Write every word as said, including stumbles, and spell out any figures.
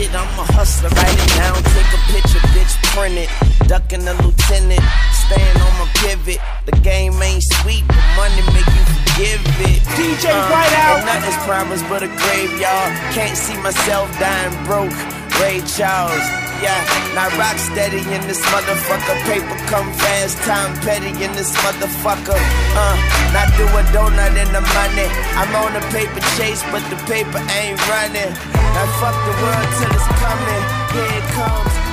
it, I'm a hustler, write it down, take a picture, bitch, print it. Ducking the lieutenant, staying on my pivot. The game ain't sweet, but money make you forgive it. D J uh, right out. And nothing's promised but a graveyard. Can't see myself dying broke. Ray Charles, yeah. Not rock steady in this motherfucker. Paper come fast, time petty in this motherfucker. Uh, not do a donut in the money. I'm on a paper chase, but the paper ain't running. Now fuck the world till it's coming. Here it comes.